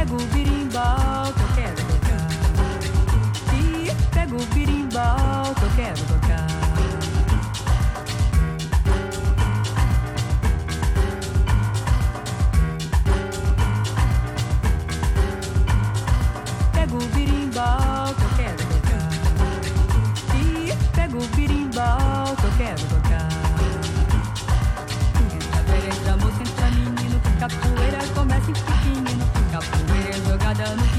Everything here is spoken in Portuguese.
pega o birimbau que eu quero tocar. E pega o birimbau que eu quero tocar. Pega o birimbau que eu quero tocar. E pega o birimbau que eu quero tocar. Entra velha, entra moça, entra menino. Capoeira começa em pequenino. Capoeira é jogada no